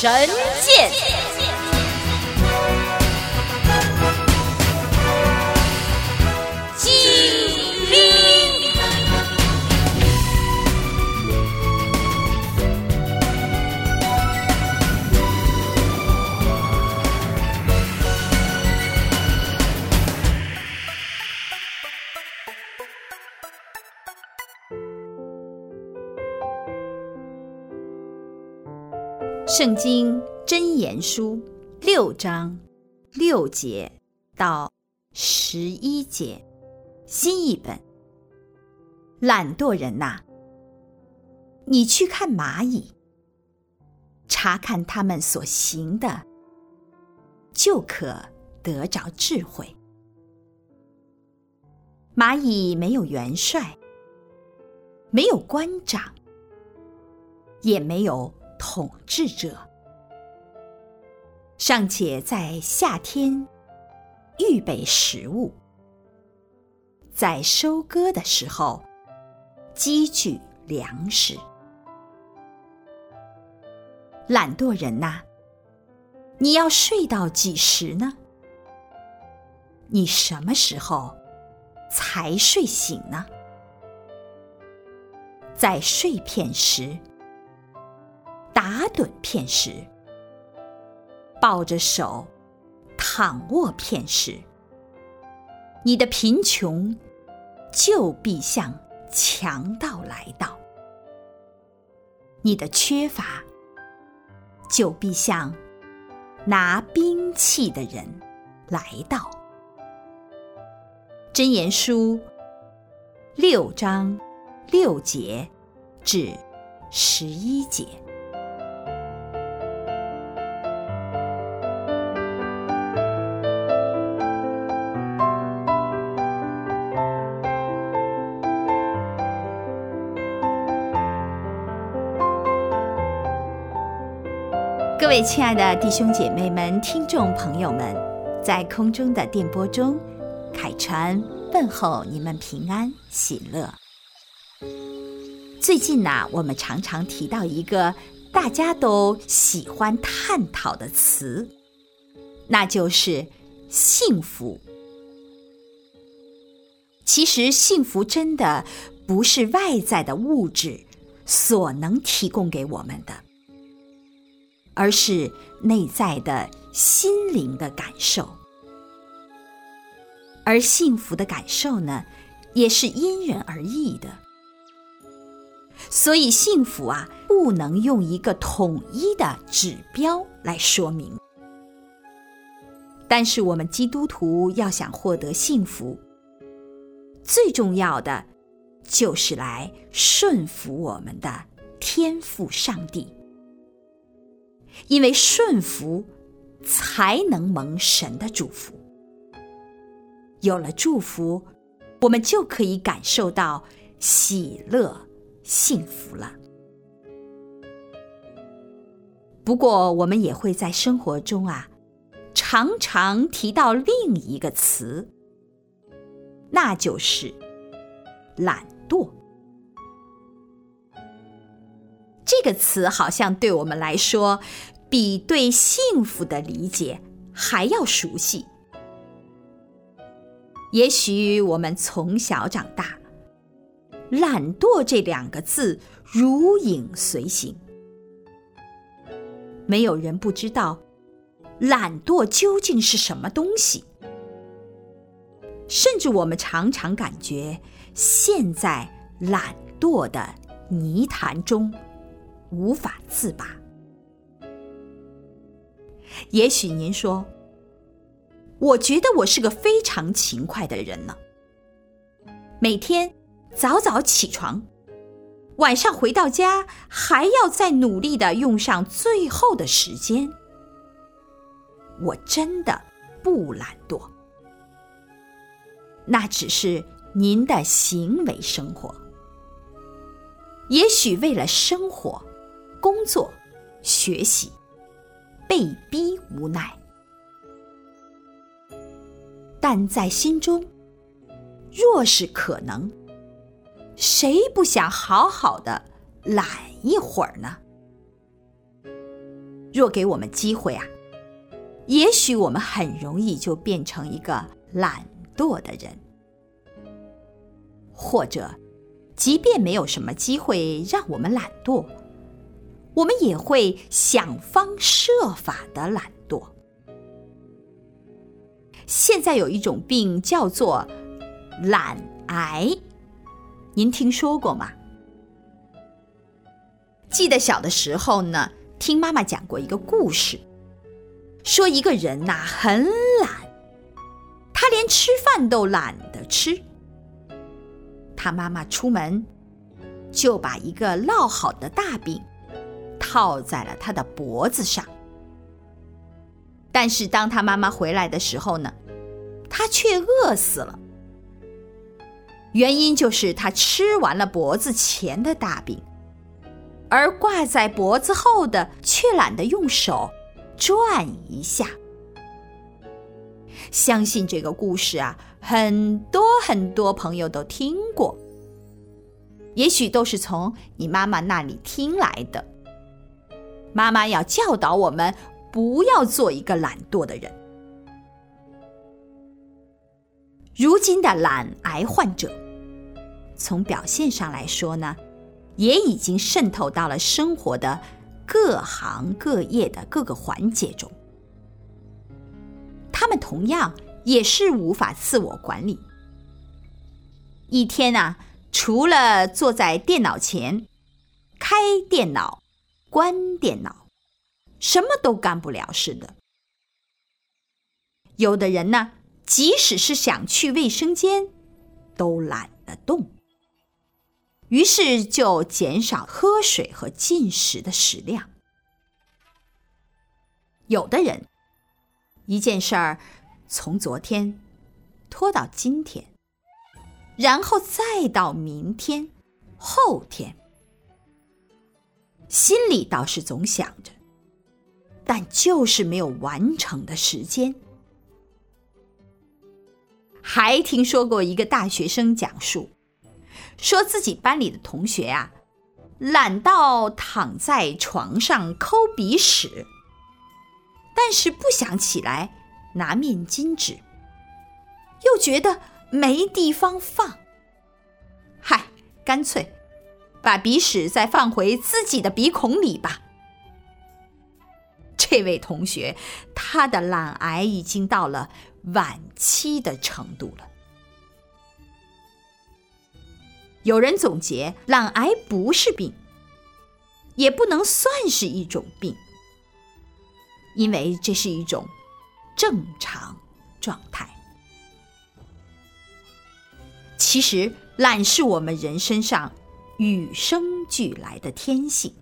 神剑。圣经箴言书6章6节到11节，新译本。懒惰人哪，你去看蚂蚁，查看他们所行的，就可得着智慧。蚂蚁没有元帅，没有官长，也没有统治者，尚且在夏天预备食物，在收割的时候积聚粮食。懒惰人哪，你要睡到几时呢？你什么时候才睡醒呢？在睡片时，打盹片时，抱着手躺卧片时，你的贫穷就必向强盗来到，你的缺乏就必向拿兵器的人来到。箴言书6章6节至11节。各位亲爱的弟兄姐妹们、听众朋友们，在空中的电波中，凯传问候你们平安喜乐。最近我们常常提到一个大家都喜欢探讨的词，那就是幸福。其实幸福真的不是外在的物质所能提供给我们的，而是内在的心灵的感受。而幸福的感受呢，也是因人而异的。所以幸福不能用一个统一的指标来说明。但是我们基督徒要想获得幸福，最重要的就是来顺服我们的天父上帝。因为顺服才能蒙神的祝福，有了祝福，我们就可以感受到喜乐幸福了。不过我们也会在生活中常常提到另一个词，那就是懒惰。这个词好像对我们来说比对幸福的理解还要熟悉。也许我们从小长大，懒惰这2个字如影随形，没有人不知道懒惰究竟是什么东西。甚至我们常常感觉陷在懒惰的泥潭中无法自拔。也许您说，我觉得我是个非常勤快的人呢，每天早早起床，晚上回到家还要再努力地用上最后的时间。我真的不懒惰，那只是您的行为生活。也许为了生活、工作、学习，被逼无奈，但在心中，若是可能，谁不想好好的懒一会儿呢？ 若给我们机会啊，也许我们很容易就变成一个懒惰的人。或者，即便没有什么机会让我们懒惰，我们也会想方设法的懒惰。现在有一种病叫做懒癌，您听说过吗？记得小的时候呢，听妈妈讲过一个故事，说一个人呐，很懒，他连吃饭都懒得吃。他妈妈出门就把一个烙好的大饼套在了他的脖子上，但是当他妈妈回来的时候呢，他却饿死了。原因就是他吃完了脖子前的大饼，而挂在脖子后的却懒得用手转一下。相信这个故事啊，很多朋友都听过，也许都是从你妈妈那里听来的。妈妈要教导我们不要做一个懒惰的人。如今的懒癌患者，从表现上来说呢，也已经渗透到了生活的各行各业的各个环节中。他们同样也是无法自我管理。一天啊，除了坐在电脑前，开电脑、关电脑，什么都干不了似的。有的人呢，即使是想去卫生间，都懒得动，于是就减少喝水和进食的食量。有的人一件事儿从昨天拖到今天，然后再到明天、后天，心里倒是总想着，但就是没有完成的时间。还听说过一个大学生讲述，说自己班里的同学啊，懒到躺在床上抠鼻屎，但是不想起来拿面巾纸，又觉得没地方放，嗨，干脆把鼻屎再放回自己的鼻孔里吧。这位同学，他的懒癌已经到了晚期的程度了。有人总结，懒癌不是病，也不能算是一种病，因为这是一种正常状态。其实，懒是我们人身上与生俱来的天性。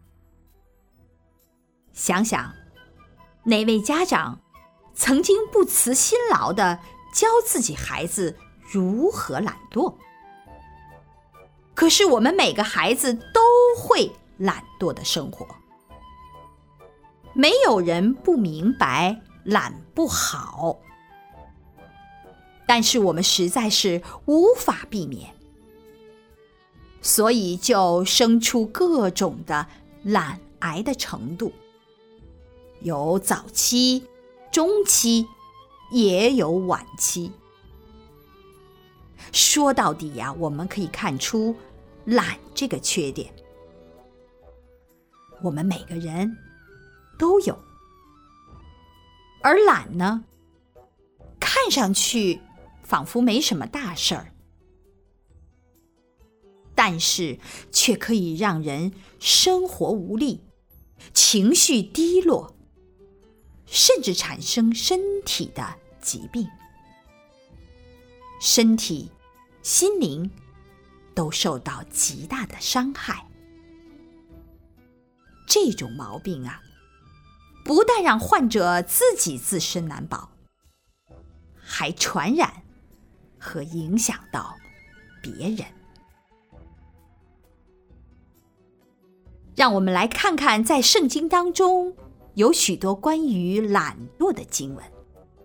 想想，哪位家长曾经不辞辛劳地教自己孩子如何懒惰？可是我们每个孩子都会懒惰的生活，没有人不明白懒不好，但是我们实在是无法避免，所以就生出各种的懒癌的程度，有早期、中期，也有晚期。说到底呀，我们可以看出懒这个缺点，我们每个人都有。而懒呢，看上去仿佛没什么大事儿，但是却可以让人生活无力，情绪低落，甚至产生身体的疾病，身体、心灵都受到极大的伤害。这种毛病啊，不但让患者自己自身难保，还传染和影响到别人。让我们来看看，在圣经当中有许多关于懒惰的经文。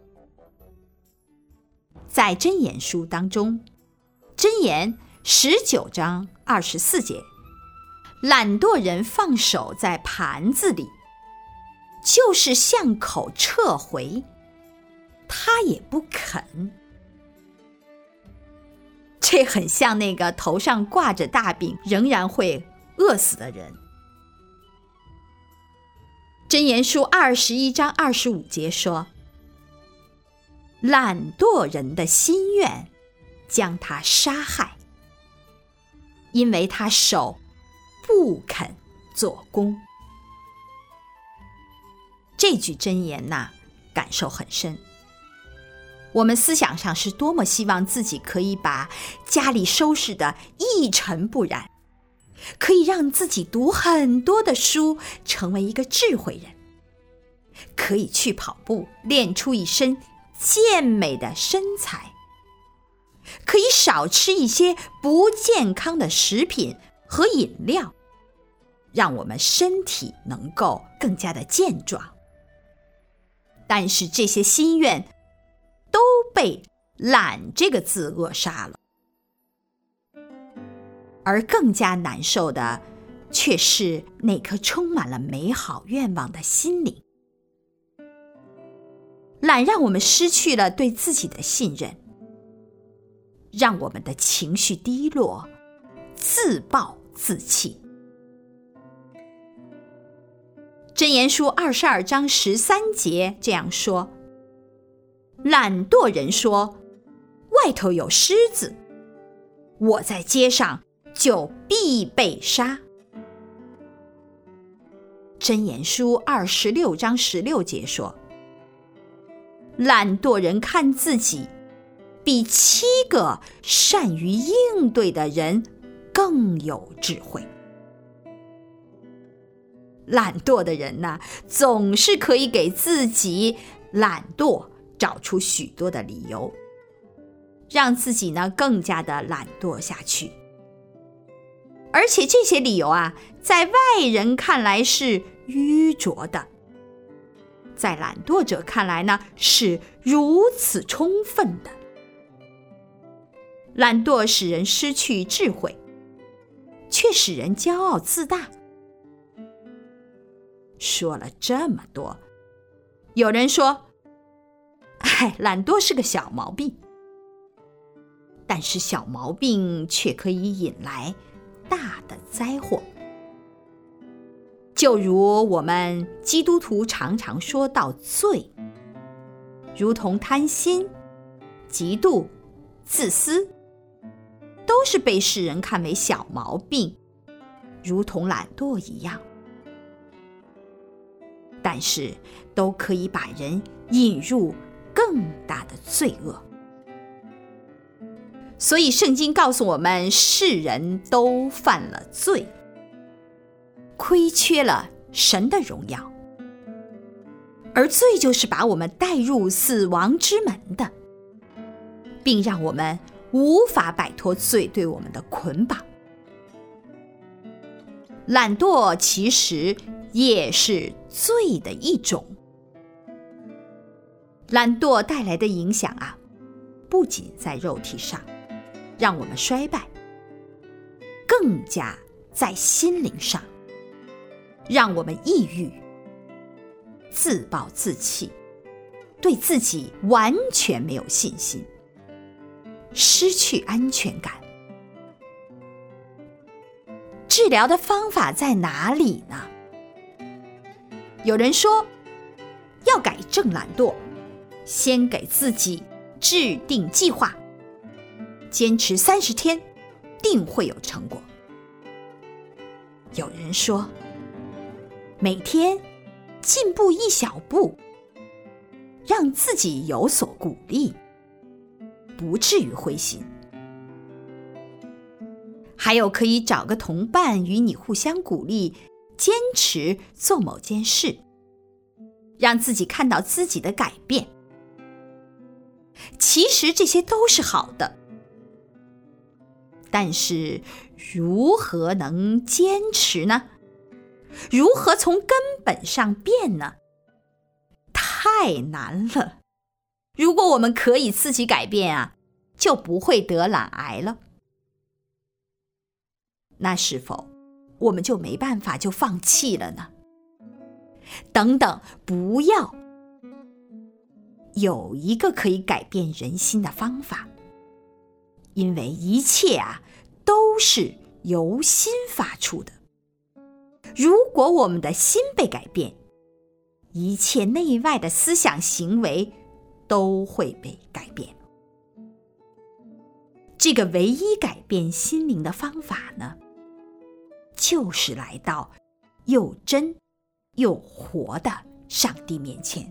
在箴言书当中，箴言19章24节，懒惰人放手在盘子里， 就是向口撤回，他也不肯。这很像那个头上挂着大饼仍然会饿死的人。箴言书21章25节说，懒惰人的心愿将他杀害，因为他手不肯做工。这句箴言呐，感受很深。我们思想上是多么希望自己可以把家里收拾得一尘不染，可以让自己读很多的书，成为一个智慧人，可以去跑步，练出一身健美的身材，可以少吃一些不健康的食品和饮料，让我们身体能够更加的健壮。但是这些心愿都被懒这个字扼杀了。而更加难受的却是那颗充满了美好愿望的心灵。懒让我们失去了对自己的信任，让我们的情绪低落，自暴自弃。箴言书22章13节这样说，懒惰人说，外头有狮子，我在街上就必被杀。箴言书26章16节说，懒惰人看自己，比7个善于应对的人更有智慧。懒惰的人呢，总是可以给自己懒惰找出许多的理由，让自己呢更加的懒惰下去。而且这些理由啊，在外人看来是愚拙的，在懒惰者看来呢，是如此充分的。懒惰使人失去智慧，却使人骄傲自大。说了这么多，有人说，懒惰是个小毛病，但是小毛病却可以引来大的灾祸。就如我们基督徒常常说到罪，如同贪心、嫉妒、自私，都是被世人看为小毛病，如同懒惰一样，但是都可以把人引入更大的罪恶。所以圣经告诉我们，世人都犯了罪，亏缺了神的荣耀，而罪就是把我们带入死亡之门的，并让我们无法摆脱罪对我们的捆绑。懒惰其实也是罪的一种。懒惰带来的影响啊，不仅在肉体上让我们衰败，更加在心灵上让我们抑郁、自暴自弃，对自己完全没有信心，失去安全感。治疗的方法在哪里呢？有人说，要改正懒惰，先给自己制定计划，坚持30天，定会有成果。有人说，每天进步1小步，让自己有所鼓励，不至于灰心。还有可以找个同伴与你互相鼓励，坚持做某件事，让自己看到自己的改变。其实这些都是好的，但是如何能坚持呢？如何从根本上变呢？太难了。如果我们可以自己改变啊，就不会得懒癌了。那是否我们就没办法就放弃了呢？ 等等，不要。有一个可以改变人心的方法，因为一切都是由心发出的。如果我们的心被改变，一切内外的思想行为都会被改变。这个唯一改变心灵的方法呢，就是来到又真又活的上帝面前。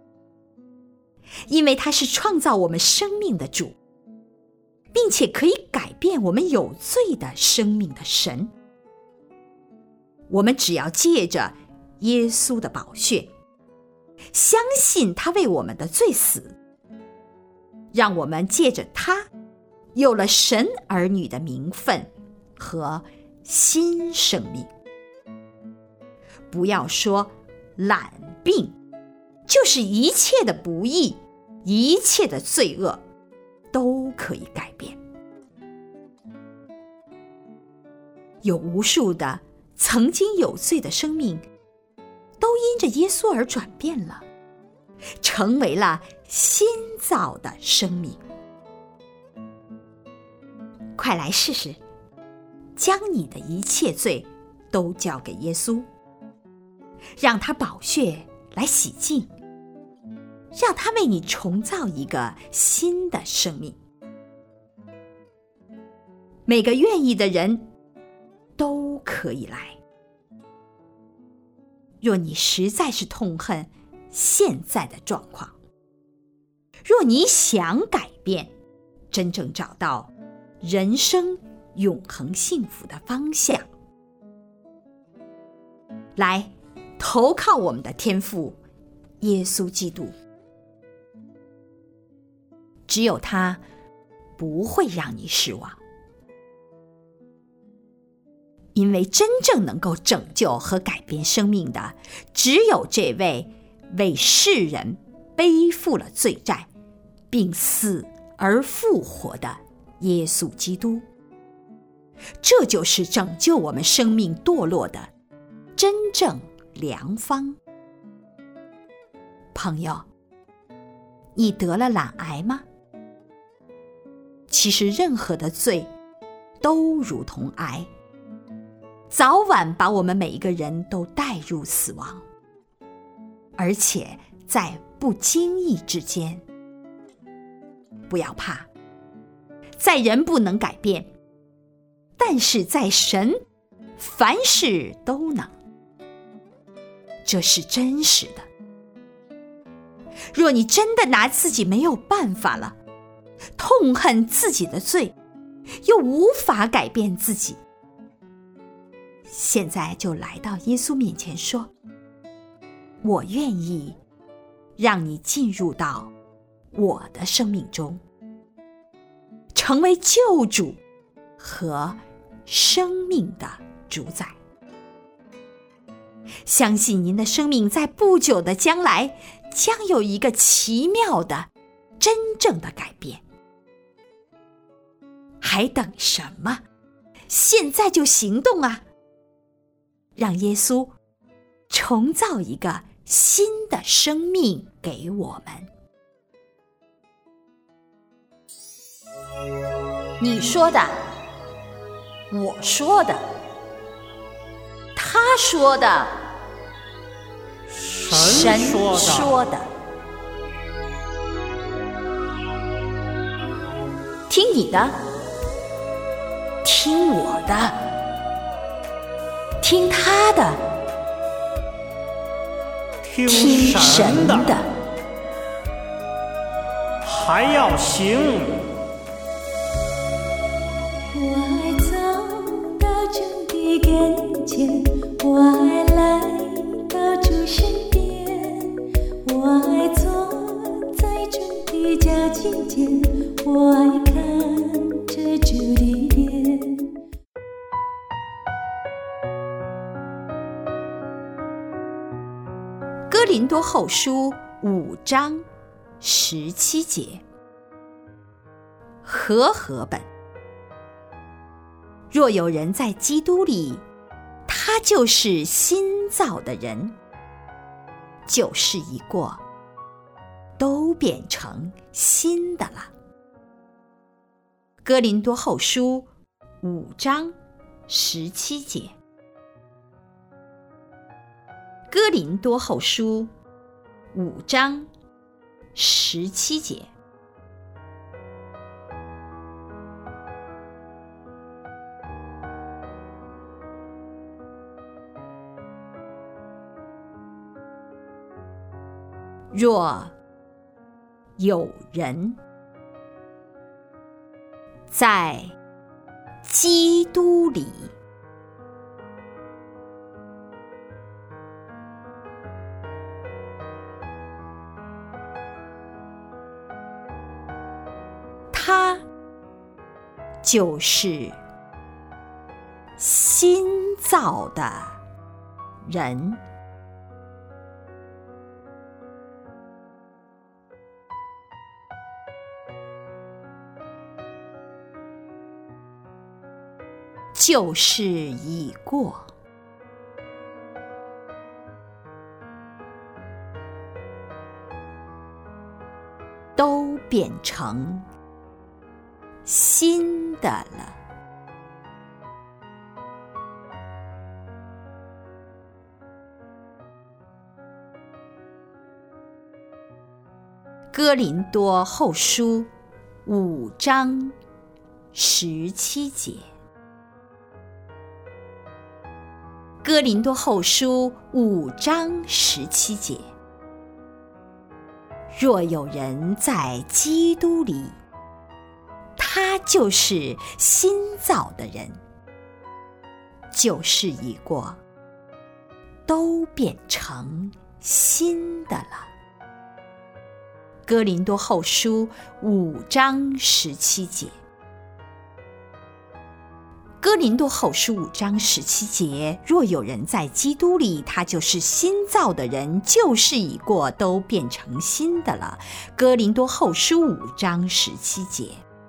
因为他是创造我们生命的主，并且可以改变我们有罪的生命的神。我们只要借着耶稣的宝血，相信他为我们的罪死，让我们借着他有了神儿女的名分和新生命。不要说懒病，就是一切的不义，一切的罪恶都可以改变。有无数的曾经有罪的生命都因着耶稣而转变了，成为了新造的生命。快来试试，将你的一切罪都交给耶稣，让他宝血来洗净，让他为你重造一个新的生命。每个愿意的人都可以来。若你实在是痛恨现在的状况，若你想改变，真正找到人生永恒幸福的方向，来投靠我们的天父耶稣基督。只有他不会让你失望，因为真正能够拯救和改变生命的，只有这位为世人背负了罪债并死而复活的耶稣基督。这就是拯救我们生命堕落的真正良方。朋友，你得了懒癌吗？其实任何的罪都如同癌，早晚把我们每一个人都带入死亡，而且在不经意之间。不要怕，在人不能改变，但是在神凡事都能，这是真实的。若你真的拿自己没有办法了，痛恨自己的罪，又无法改变自己，现在就来到耶稣面前说，我愿意让你进入到我的生命中，成为救主和生命的主宰。相信您的生命在不久的将来将有一个奇妙的真正的改变。还等什么？现在就行动啊！让耶稣重造一个新的生命给我们。你说的，我说的，他说的，神说的。听你的，听我的，听他的， 听神的， 还要行。 我爱走到主的跟前，我爱来到主身边，我爱坐在主的脚近前，我爱看着主的脸。 哥林多后书5章17节，和本。若有人在基督里，他就是新造的人， 旧事已过，都变成新的了。哥林多后书5章17节。哥林多后书5章17节。若有人在基督里，他就是新造的人。旧事已过，都变成新的了。哥林多后书5章17节。哥林多后书5章17节。若有人在基督里，他就是新造的人，旧事已过，都变成新的了。哥林多后书5章17节。哥林多后书5章17节，若有人在基督里，他就是新造的人，旧事已过，都变成新的了。哥林多后书5章17节。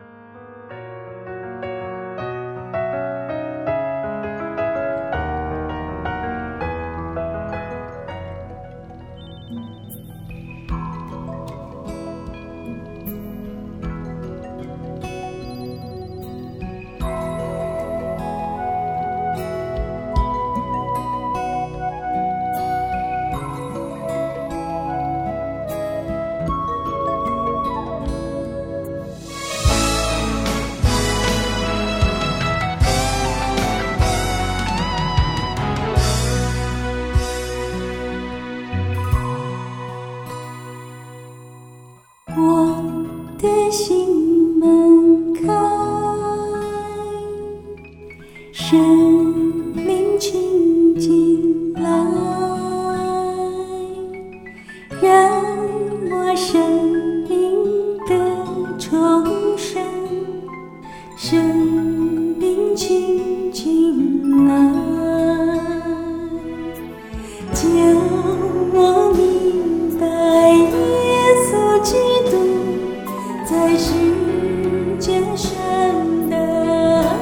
我的心门开，生命倾进来，让我生命得重生，生命倾进来，叫我明白耶稣基督在世界上的爱，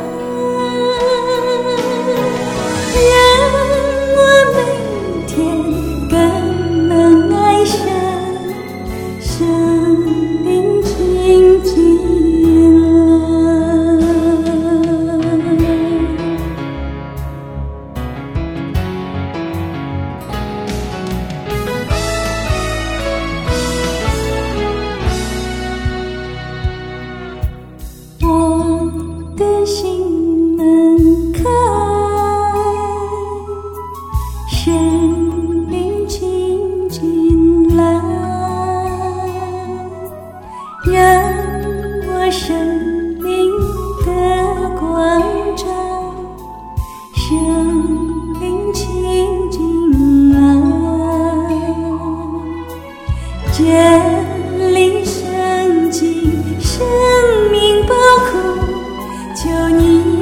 让我每天更能爱上生命倾进来。我的心门开，生命倾进来，让我生命的光照，生命倾进来，建立生机，生命宝库，求你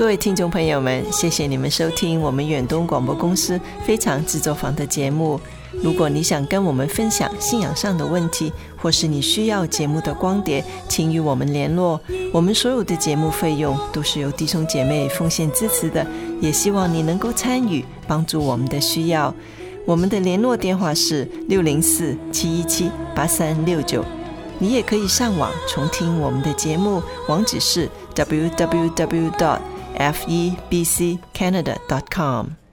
各位听众朋友们，谢谢你们收听我们远东广播公司非常制作坊的节目。如果你想跟我们分享信仰上的问题，或是你需要节目的光碟，请与我们联络。我们所有的节目费用都是由弟兄姐妹奉献支持的，也希望你能够参与，帮助我们的需要。我们的联络电话是604-717-8369，你也可以上网重听我们的节目，网址是 www.febccanada.com。